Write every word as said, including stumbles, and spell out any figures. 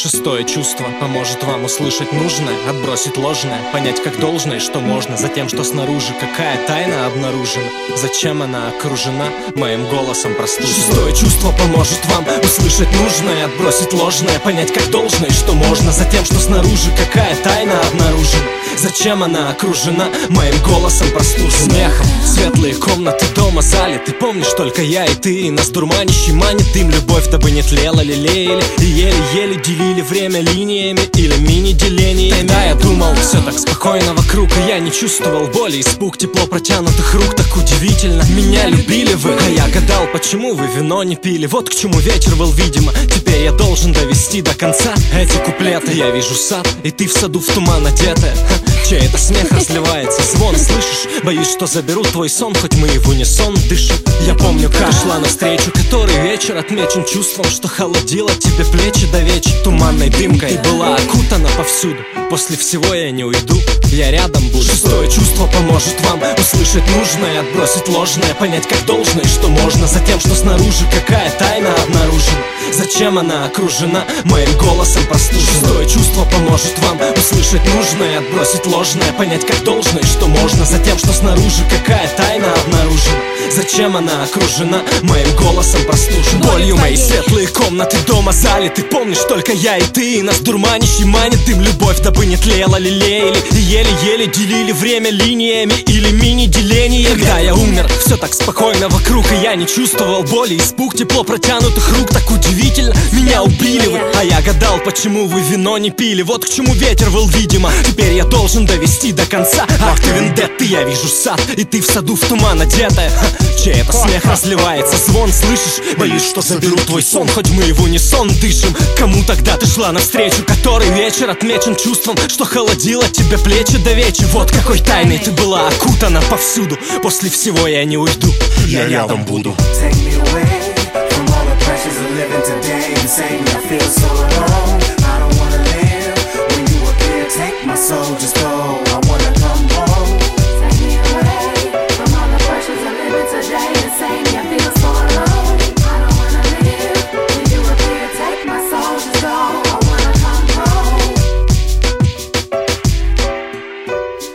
Шестое чувство поможет вам услышать нужное, отбросить ложное, понять как должное, что можно, за тем, что снаружи, какая тайна обнаружена, зачем она окружена моим голосом простуженным. Шестое чувство поможет вам услышать нужное, отбросить ложное, понять как должное, что можно, за тем, что снаружи, какая тайна обнаружена, зачем она окружена моим голосом простуженным. Смехом светлые комнаты дома залиты, помнишь только я и ты, и нас дурманящий манит дым, любовь дабы не тлела, лелеяли и еле-еле делили время линиями или мини-делениями. Тогда я думал, все так спокойно вокруг, и я не чувствовал боли, испуг, тепло протянутых рук. Так удивительно, меня любили вы, а я гадал, почему вы вино не пили. Вот к чему вечер был, видимо, теперь я должен довести до конца эти куплеты. Я вижу сад, и ты в саду в туман одетая. Чей это смех разливается, звон, слышишь? Боюсь, что заберу твой сон, хоть мы и в унисон дышим. Я помню, как ты шла навстречу, который вечер отмечен чувством, что холодило тебе плечи до вечи. Туманной дымкой ты была окутана повсюду. После всего я не уйду, я рядом буду. Шестое чувство поможет вам услышать нужное, отбросить ложное, понять как должное, что можно, за тем, что снаружи, какая тайна обнаружена, зачем она окружена моим голосом простуженным. Шестое чувство поможет вам услышать нужное, отбросить ложное, понять как должное, что можно, за тем, что снаружи, какая тайна обнаружена, зачем она окружена моим голосом простуженным. Болью мои светлые комнаты дома залиты, помнишь только я и ты, и нас дурманящий манит дым, любовь дабы не тлела, лелеяли и еле-еле делили время линиями или мини-делениями. Когда я умер, все так спокойно вокруг, и я не чувствовал боли, испуг, тепло протянутых рук. Так удивительно, меня убили вы, а я гадал, почему вы вино не пили. Вот к чему ветер был, видимо, теперь я должен довести до конца. Ах ты вендетта, я вижу сад, и ты в саду в туман одетая. Чей это смех разливается, звон, слышишь? Боюсь, что заберу твой сон, хоть мы и в унисон дышим. Кому тогда ты шла навстречу, который вечер отмечен чувством, что холодило тебе плечи до вечи. Вот какой тайной ты была окутана повсюду. После всего я не уйду, я рядом буду.